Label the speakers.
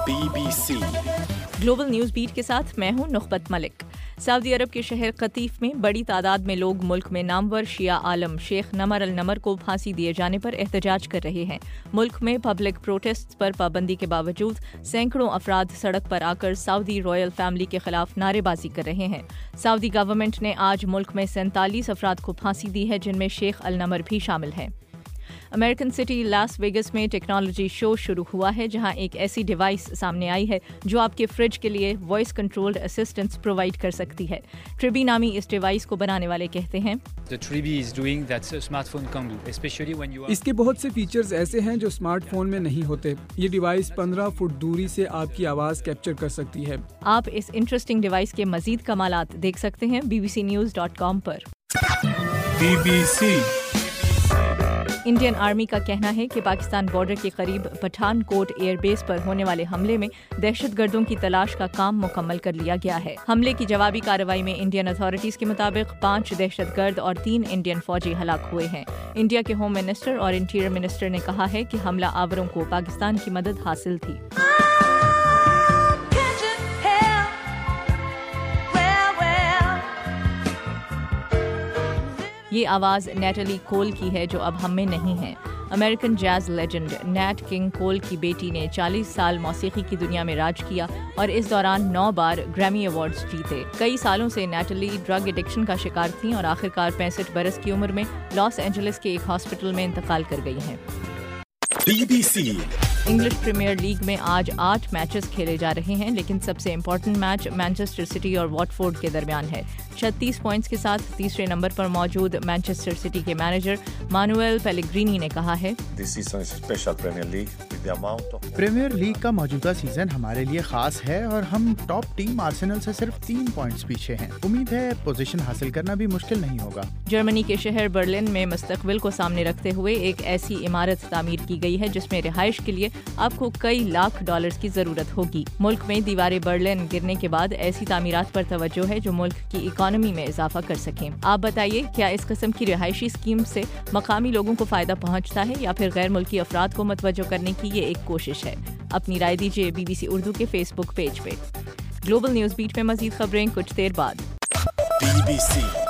Speaker 1: BBC
Speaker 2: global news beat के साथ मैं हूं नुखबत मलिक। सऊदी अरब के शहर कतीफ में बड़ी तादाद में लोग मुल्क में नामवर शिया आलम शेख नमर अल नमर को फांसी दिए जाने पर एहतजाज कर रहे हैं। मुल्क में पब्लिक प्रोटेस्ट पर पाबंदी के बावजूद सैकड़ों अफराद सड़क पर आकर सऊदी रॉयल फैमिली के खिलाफ नारेबाजी कर रहे हैं। सऊदी गवर्नमेंट ने आज मुल्क में 47 अफराद को फांसी दी है, जिनमें शेख अल नमर भी शामिल हैं। अमेरिकन सिटी लास वेगस में टेक्नोलॉजी शो शुरू हुआ है, जहां एक ऐसी डिवाइस सामने आई है जो आपके फ्रिज के लिए वॉइस कंट्रोल्ड असिस्टेंस प्रोवाइड कर सकती है। ट्रिबी नामी इस डिवाइस को बनाने वाले कहते हैं,
Speaker 3: इसके बहुत से फीचर्स ऐसे हैं जो स्मार्टफोन में नहीं होते। ये डिवाइस 15 फुट दूरी से आपकी आवाज़ कैप्चर कर सकती है।
Speaker 2: आप इस इंटरेस्टिंग डिवाइस के मजीद कमालात देख सकते हैं bbcnews.com पर।
Speaker 1: BBC
Speaker 2: इंडियन आर्मी का कहना है कि पाकिस्तान बॉर्डर के करीब पठानकोट एयरबेस पर होने वाले हमले में दहशतगर्दों की तलाश का काम मुकम्मल कर लिया गया है। हमले की जवाबी कार्रवाई में इंडियन अथॉरिटीज के मुताबिक 5 दहशतगर्द और 3 इंडियन फौजी हलाक हुए हैं। इंडिया के होम मिनिस्टर और इंटीरियर मिनिस्टर ने कहा है कि हमला आवरों को पाकिस्तान की मदद हासिल थी। ये आवाज़ नेटली कोल की है जो अब हम में नहीं है। American jazz legend Nat King Cole की बेटी ने 40 साल मौसीकी की दुनिया में राज किया और इस दौरान 9 बार ग्रैमी अवार्ड्स जीते। कई सालों से नैटली ड्रग एडिक्शन का शिकार थीं और आखिरकार 65 बरस की उम्र में लॉस एंजलिस के एक हॉस्पिटल में इंतकाल कर गई हैं।
Speaker 1: BBC
Speaker 2: इंग्लिश प्रीमियर लीग में आज 8 मैचेस खेले जा रहे हैं, लेकिन सबसे इम्पोर्टेंट मैच मैनचेस्टर सिटी और वॉटफोर्ड के दरमियान है। 36 पॉइंट्स के साथ तीसरे नंबर पर मौजूद मैनचेस्टर सिटी के मैनेजर मानुएल पेलेग्रिनी ने कहा है,
Speaker 4: प्रीमियर लीग का मौजूदा सीजन हमारे लिए खास है और हम टॉप टीम आर्सेनल से सिर्फ 3 पॉइंट्स पीछे हैं। उम्मीद है पोजीशन हासिल करना भी मुश्किल नहीं होगा।
Speaker 2: जर्मनी के शहर बर्लिन में मुस्तकबिल को सामने रखते हुए एक ऐसी इमारत तामीर की गई है जिसमें रिहाइश के लिए आपको कई लाख डॉलर्स की जरूरत होगी। मुल्क में दीवारें बर्लिन गिरने के बाद ऐसी तामीरात पर तवज्जो है जो मुल्क की इकॉनमी में इजाफा कर सकें। आप बताइए, क्या इस किस्म की रिहायशी स्कीम से मकामी लोगों को फायदा पहुंचता है या फिर गैर मुल्की अफराद को मतवज्जो करने की ये एक कोशिश है? अपनी राय दीजिए BBC उर्दू के फेसबुक पेज पे। ग्लोबल न्यूज़ बीट में मजीद खबरें कुछ देर बाद।
Speaker 1: BBC